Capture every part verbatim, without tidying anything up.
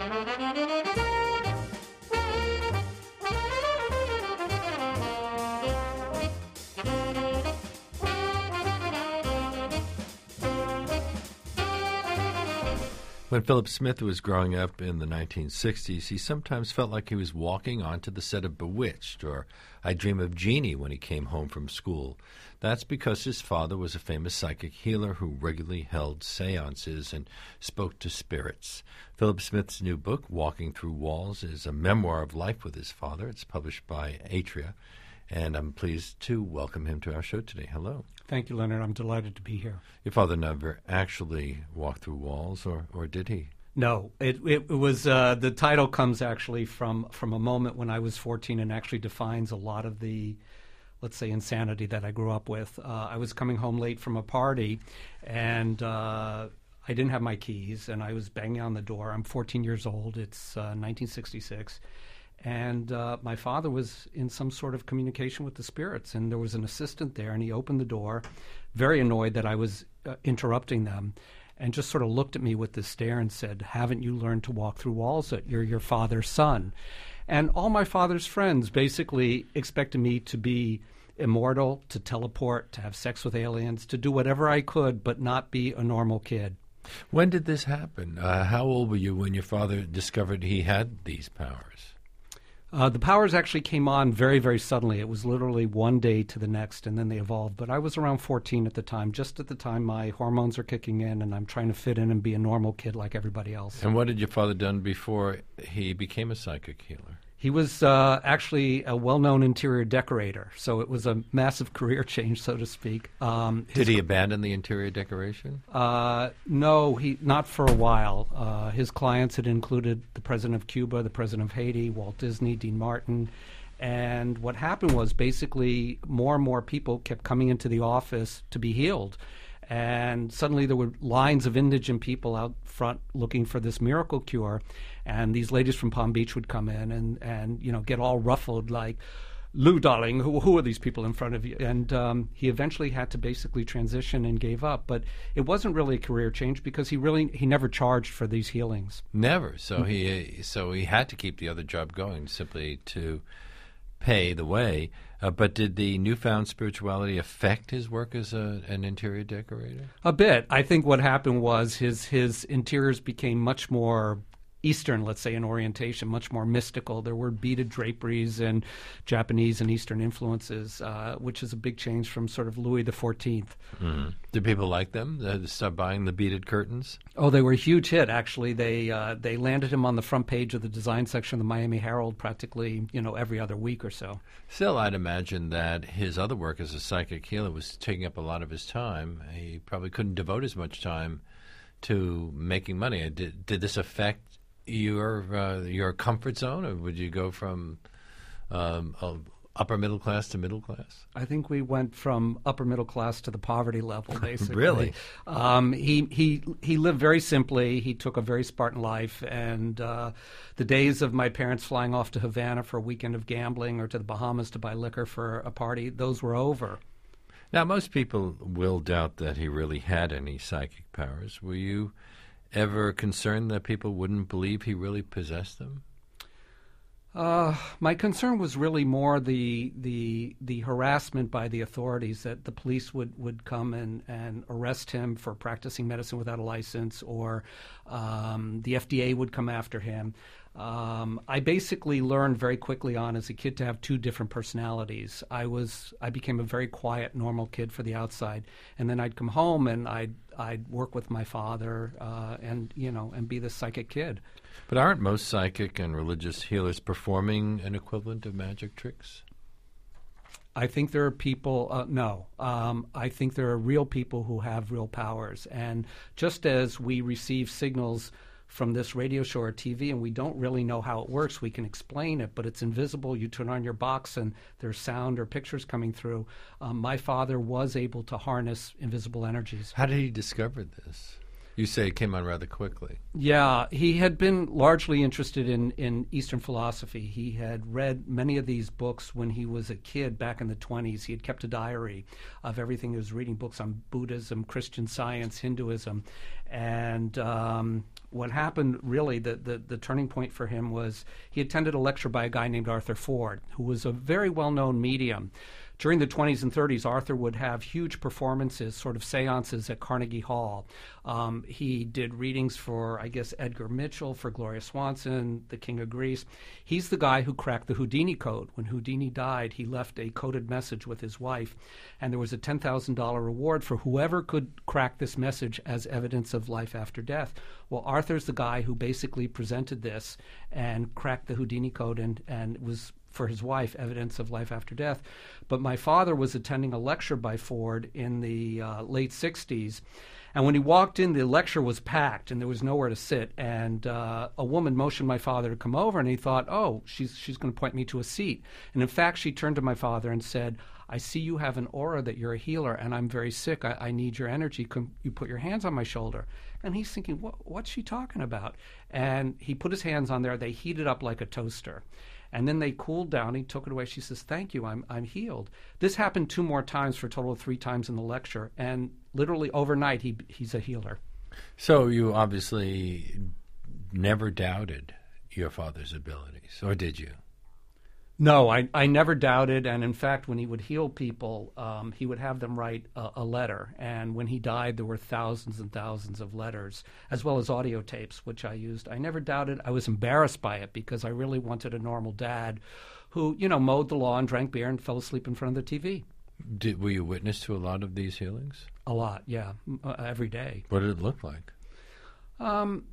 When Philip Smith was growing up in the nineteen sixties, he sometimes felt like he was walking onto the set of Bewitched or I Dream of Jeannie when he came home from school. That's because his father was a famous psychic healer who regularly held seances and spoke to spirits. Philip Smith's new book, Walking Through Walls, is a memoir of life with his father. It's published by Atria, and I'm pleased to welcome him to our show today. Hello. Thank you, Leonard. I'm delighted to be here. Your father never actually walked through walls, or, or did he? No, it, it, it was uh, the title comes actually from, from a moment when I was fourteen and actually defines a lot of the, let's say, insanity that I grew up with. Uh, I was coming home late from a party, and uh, I didn't have my keys, and I was banging on the door. I'm fourteen years old. It's uh, nineteen sixty-six. And uh, my father was in some sort of communication with the spirits, and there was an assistant there, and he opened the door, very annoyed that I was uh, interrupting them, and just sort of looked at me with this stare and said, "Haven't you learned to walk through walls? That you're your father's son?" And all my father's friends basically expected me to be immortal, to teleport, to have sex with aliens, to do whatever I could, but not be a normal kid. When did this happen? Uh, how old were you when your father discovered he had these powers? Uh, the powers actually came on very, very suddenly. It was literally one day to the next, and then they evolved. But I was around fourteen at the time. Just at the time, my hormones are kicking in, and I'm trying to fit in and be a normal kid like everybody else. And what had your father done before he became a psychic healer? He was uh, actually a well-known interior decorator, so it was a massive career change, so to speak. Um, Did he abandon the interior decoration? Uh, no, he not for a while. Uh, his clients had included the president of Cuba, the president of Haiti, Walt Disney, Dean Martin. And what happened was basically more and more people kept coming into the office to be healed. And suddenly there were lines of indigent people out front looking for this miracle cure. And these ladies from Palm Beach would come in and, and you know, get all ruffled like, "Lou, darling, who, who are these people in front of you?" And um, he eventually had to basically transition and gave up. But it wasn't really a career change because he really he never charged for these healings. Never. So mm-hmm. he so he had to keep the other job going simply to pay the way. Uh, but did the newfound spirituality affect his work as a, an interior decorator? A bit. I think what happened was his his interiors became much more Eastern, let's say, in orientation, much more mystical. There were beaded draperies and Japanese and Eastern influences, uh, which is a big change from sort of Louis the Fourteenth. Mm-hmm. Did people like them? Uh, start buying the beaded curtains? Oh, they were a huge hit. Actually, they uh, they landed him on the front page of the design section of the Miami Herald practically, you know, every other week or so. Still, I'd imagine that his other work as a psychic healer was taking up a lot of his time. He probably couldn't devote as much time to making money. Did did this affect your uh, your comfort zone, or would you go from um, uh, upper middle class to middle class? I think we went from upper middle class to the poverty level, basically. Really? Um, he he he lived very simply. He took a very Spartan life, and uh, the days of my parents flying off to Havana for a weekend of gambling or to the Bahamas to buy liquor for a party, those were over. Now, most people will doubt that he really had any psychic powers. Were you ever concerned that people wouldn't believe he really possessed them? Uh, my concern was really more the the the harassment by the authorities, that the police would, would come and, and arrest him for practicing medicine without a license, or um, the F D A would come after him. Um, I basically learned very quickly on as a kid to have two different personalities. I was I became a very quiet, normal kid for the outside, and then I'd come home and I'd I'd work with my father uh, and you know and be the psychic kid. But aren't most psychic and religious healers performing an equivalent of magic tricks? I think there are people, uh, no, um, I think there are real people who have real powers. And just as we receive signals from this radio show or T V and we don't really know how it works, we can explain it, but it's invisible. You turn on your box and there's sound or pictures coming through. Um, my father was able to harness invisible energies. How did he discover this? You say it came on rather quickly. Yeah, he had been largely interested in, in Eastern philosophy. He had read many of these books when he was a kid back in the twenties. He had kept a diary of everything. He was reading books on Buddhism, Christian Science, Hinduism. And um, what happened really, the, the, the turning point for him was he attended a lecture by a guy named Arthur Ford, who was a very well-known medium. During the twenties and thirties, Arthur would have huge performances, sort of seances at Carnegie Hall. Um, he did readings for, I guess, Edgar Mitchell, for Gloria Swanson, the King of Greece. He's the guy who cracked the Houdini code. When Houdini died, he left a coded message with his wife, and there was a ten thousand dollars reward for whoever could crack this message as evidence of life after death. Well, Arthur's the guy who basically presented this and cracked the Houdini code and, and was, for his wife, evidence of life after death. But my father was attending a lecture by Ford in the uh, late sixties, and when he walked in, the lecture was packed, and there was nowhere to sit, and uh, a woman motioned my father to come over, and he thought, oh, she's, she's going to point me to a seat. And in fact, she turned to my father and said, I see you have an aura that you're a healer, and I'm very sick. I, I need your energy. Can you put your hands on my shoulder? And he's thinking, what, what's she talking about? And he put his hands on there. They heated up like a toaster. And then they cooled down. He took it away. She says, thank you, I'm I'm healed. This happened two more times for a total of three times in the lecture. And literally overnight, he he's a healer. So you obviously never doubted your father's abilities, or did you? No, I, I never doubted. And in fact, when he would heal people, um, he would have them write a, a letter. And when he died, there were thousands and thousands of letters, as well as audio tapes, which I used. I never doubted. I was embarrassed by it because I really wanted a normal dad who, you know, mowed the lawn, drank beer, and fell asleep in front of the T V. Did, were you witness to a lot of these healings? A lot, yeah, uh, every day. What did it look like? Um...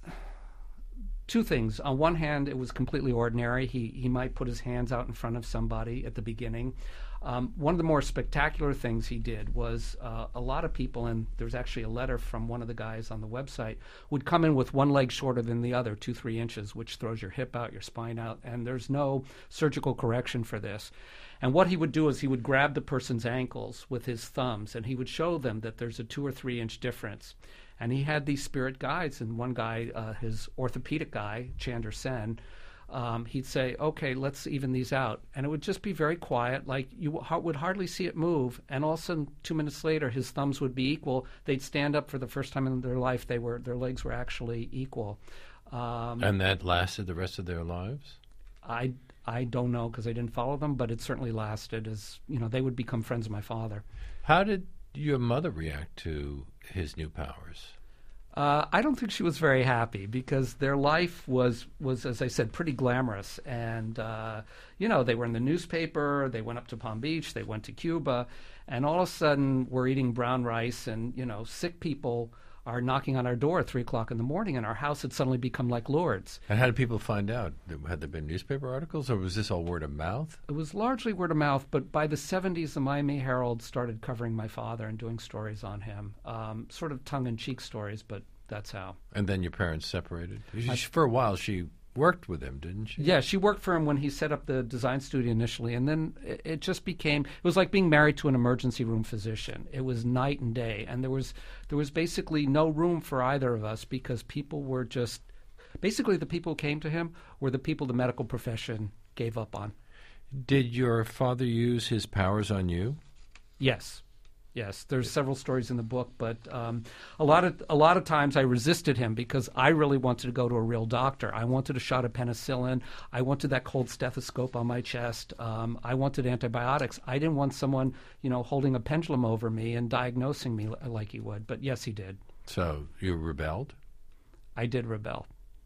Two things. On one hand, it was completely ordinary. He he might put his hands out in front of somebody at the beginning. Um, one of the more spectacular things he did was uh, a lot of people, and there's actually a letter from one of the guys on the website, would come in with one leg shorter than the other, two, three inches, which throws your hip out, your spine out, and there's no surgical correction for this. And what he would do is he would grab the person's ankles with his thumbs, and he would show them that there's a two or three inch difference. And he had these spirit guides, and one guy, uh, his orthopedic guy, Chandra Sen, um, he'd say, okay, let's even these out. And it would just be very quiet, like you w- would hardly see it move. And all of a sudden, two minutes later, his thumbs would be equal. They'd stand up for the first time in their life. They were Their legs were actually equal. Um, and that lasted the rest of their lives? I, I don't know because I didn't follow them, but it certainly lasted as, you know, they would become friends of my father. How did your mother react to his new powers? Uh, I don't think she was very happy because their life was, was as I said, pretty glamorous. And, uh, you know, they were in the newspaper, they went up to Palm Beach, they went to Cuba, and all of a sudden we're eating brown rice and, you know, sick people are knocking on our door at three o'clock in the morning, and our house had suddenly become like Lourdes. And how did people find out? Had there been newspaper articles, or was this all word of mouth? It was largely word of mouth, but by the seventies, the Miami Herald started covering my father and doing stories on him, um, sort of tongue-in-cheek stories, but that's how. And then your parents separated? She, for a while, she worked with him, didn't she? Yeah, she worked for him when he set up the design studio initially, and then it, it just became, it was like being married to an emergency room physician. It was night and day, and there was there was basically no room for either of us because people were just, basically the people who came to him were the people the medical profession gave up on. Did your father use his powers on you? Yes. Yes, there's several stories in the book, but um, a lot of a lot of times I resisted him because I really wanted to go to a real doctor. I wanted a shot of penicillin. I wanted that cold stethoscope on my chest. Um, I wanted antibiotics. I didn't want someone, you know, holding a pendulum over me and diagnosing me like he would. But yes, he did. So you rebelled? I did rebel.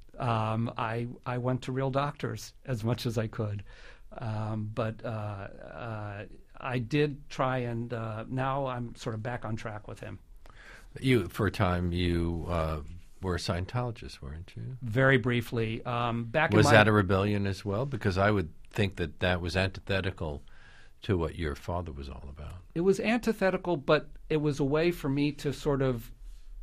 Um, I I went to real doctors as much as I could, um, but. Uh, uh, I did try, and uh, now I'm sort of back on track with him. You, for a time, you uh, were a Scientologist, weren't you? Very briefly. Um, back was in my, that a rebellion as well? Because I would think that that was antithetical to what your father was all about. It was antithetical, but it was a way for me to sort of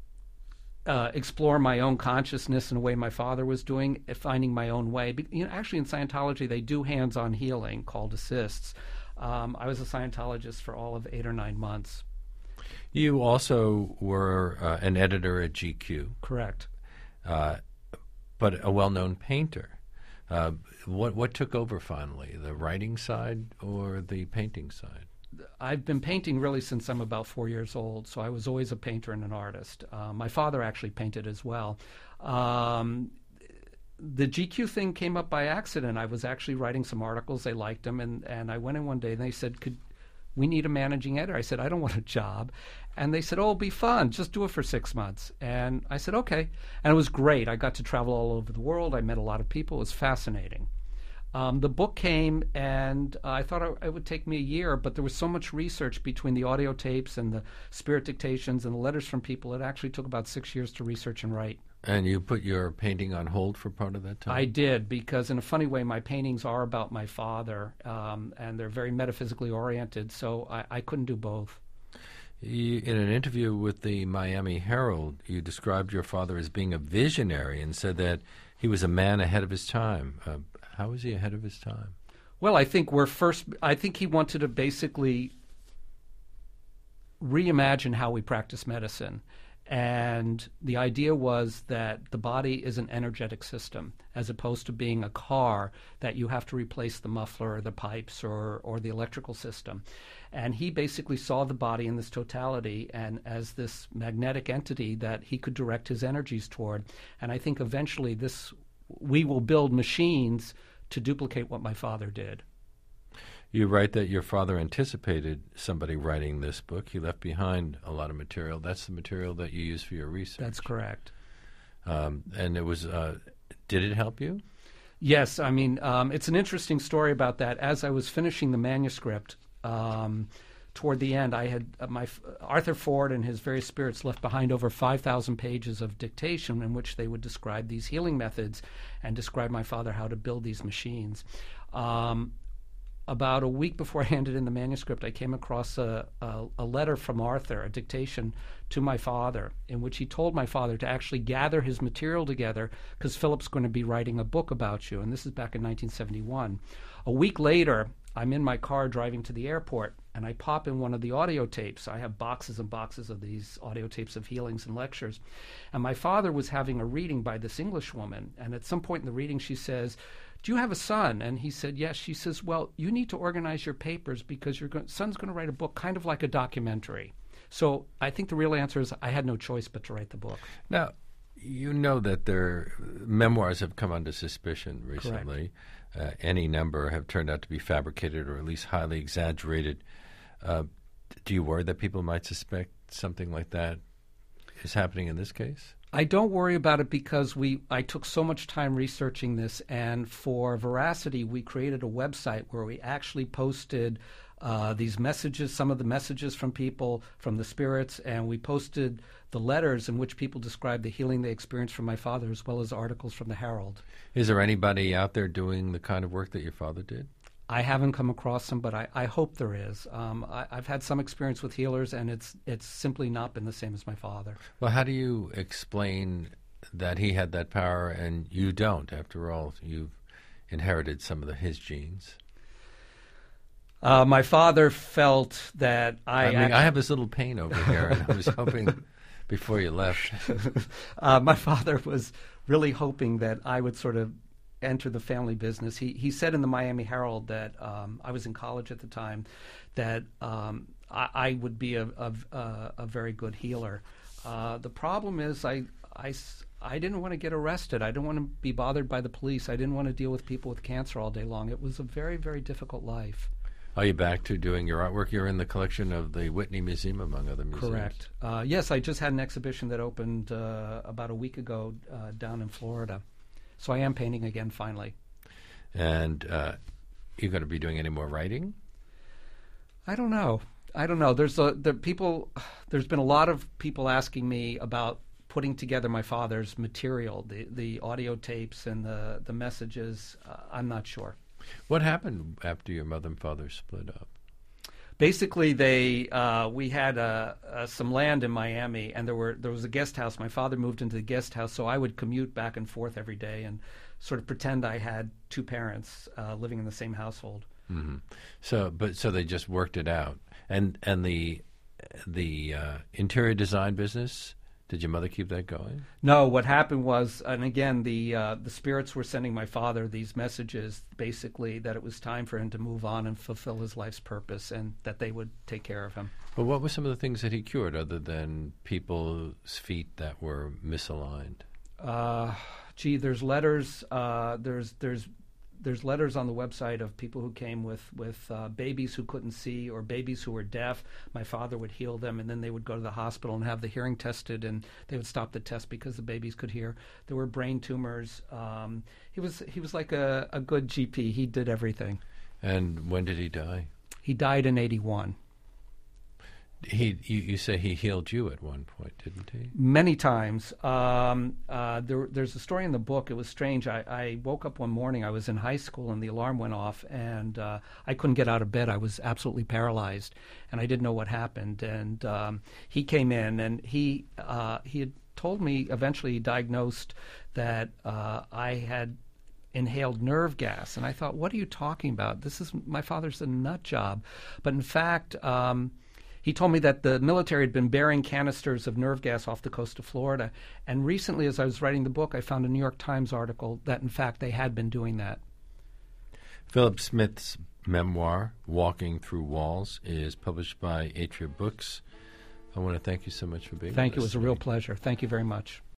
uh, explore my own consciousness in a way my father was doing, finding my own way. You know, actually, in Scientology, they do hands-on healing called assists. Um, I was a Scientologist for all of eight or nine months. You also were uh, an editor at G Q. Correct. Uh, but a well-known painter. Uh, what what took over finally, the writing side or the painting side? I've been painting really since I'm about four years old, so I was always a painter and an artist. Uh, my father actually painted as well. Um, the G Q thing came up by accident. I was actually writing some articles. They liked them, and, and I went in one day and they said, "Could we need a managing editor?" I said, "I don't want a job." And they said, "Oh, it'll be fun. Just do it for six months." And I said, "Okay." And it was great. I got to travel all over the world. I met a lot of people. It was fascinating. Um, the book came, and uh, I thought it would take me a year, but there was so much research between the audio tapes and the spirit dictations and the letters from people. It actually took about six years to research and write. And you put your painting on hold for part of that time? I did, because in a funny way, my paintings are about my father, um, and they're very metaphysically oriented, so I, I couldn't do both. You, in an interview with the Miami Herald, you described your father as being a visionary and said that he was a man ahead of his time. Uh, how was he ahead of his time? Well, I think we're first. I think he wanted to basically reimagine how we practice medicine. And the idea was that the body is an energetic system, as opposed to being a car that you have to replace the muffler or the pipes or, or the electrical system. And he basically saw the body in this totality and as this magnetic entity that he could direct his energies toward. And I think eventually this we will build machines to duplicate what my father did. You write that your father anticipated somebody writing this book. He left behind a lot of material. That's the material that you use for your research. That's correct. Um, and it was, uh, did it help you? Yes. I mean, um, it's an interesting story about that. As I was finishing the manuscript, um, toward the end, I had uh, my Arthur Ford and his various spirits left behind over five thousand pages of dictation in which they would describe these healing methods and describe my father how to build these machines. Um, About a week before I handed in the manuscript, I came across a, a, a letter from Arthur, a dictation to my father, in which he told my father to actually gather his material together because Philip's going to be writing a book about you. And this is back in nineteen seventy-one. A week later, I'm in my car driving to the airport, and I pop in one of the audio tapes. I have boxes and boxes of these audio tapes of healings and lectures. And my father was having a reading by this English woman. And at some point in the reading, she says, "Do you have a son?" And he said, "Yes." She says, "Well, you need to organize your papers because your go- son's going to write a book kind of like a documentary." So I think the real answer is I had no choice but to write the book. Now, you know that their memoirs have come under suspicion recently. Uh, any number have turned out to be fabricated or at least highly exaggerated. Uh, do you worry that people might suspect something like that is happening in this case? I don't worry about it because we. I took so much time researching this, and for veracity, we created a website where we actually posted uh, these messages, some of the messages from people, from the spirits, and we posted the letters in which people described the healing they experienced from my father, as well as articles from the Herald. Is there anybody out there doing the kind of work that your father did? I haven't come across them, but I, I hope there is. Um, I, I've had some experience with healers, and it's it's simply not been the same as my father. Well, how do you explain that he had that power and you don't? After all, you've inherited some of the, his genes. Uh, my father felt that I... I mean, act- I have this little pain over here, and I was hoping before you left. uh, my father was really hoping that I would sort of enter the family business. He he said in the Miami Herald that um, I was in college at the time, that um, I, I would be a, a, a, a very good healer. Uh, the problem is I, I, I didn't want to get arrested. I didn't want to be bothered by the police. I didn't want to deal with people with cancer all day long. It was a very, very difficult life. Are you back to doing your artwork? You're in the collection of the Whitney Museum, among other museums. Correct. Uh, yes, I just had an exhibition that opened uh, about a week ago uh, down in Florida. So I am painting again, finally. And uh, you're going to be doing any more writing? I don't know. I don't know. There's a the people. There's been a lot of people asking me about putting together my father's material, the the audio tapes and the the messages. Uh, I'm not sure. What happened after your mother and father split up? Basically, they uh, we had uh, uh, some land in Miami, and there were there was a guest house. My father moved into the guest house, so I would commute back and forth every day and sort of pretend I had two parents uh, living in the same household. Mm-hmm. So, but so they just worked it out, and and the the uh, interior design business. Did your mother keep that going? No, what happened was, and again, the uh, the spirits were sending my father these messages, basically that it was time for him to move on and fulfill his life's purpose, and that they would take care of him. Well, what were some of the things that he cured, other than people's feet that were misaligned? Uh, gee, there's letters. Uh, there's there's there's letters on the website of people who came with with uh, babies who couldn't see or babies who were deaf. My father would heal them, and then they would go to the hospital and have the hearing tested, and they would stop the test because the babies could hear. There were brain tumors. Um, he was he was like a, a good G P. He did everything. And when did he die? He died in eighty-one. He, you, you say he healed you at one point, didn't he? Many times. Um, uh, there, there's a story in the book. It was strange. I, I woke up one morning. I was in high school, and the alarm went off, and uh, I couldn't get out of bed. I was absolutely paralyzed, and I didn't know what happened. And um, he came in, and he uh, he had told me, eventually he diagnosed that uh, I had inhaled nerve gas. And I thought, what are you talking about? This is, my father's a nut job. But in fact, um, he told me that the military had been bearing canisters of nerve gas off the coast of Florida. And recently, as I was writing the book, I found a New York Times article that, in fact, they had been doing that. Philip Smith's memoir, Walking Through Walls, is published by Atria Books. I want to thank you so much for being Thank with you. It us was a real today. pleasure. Thank you very much.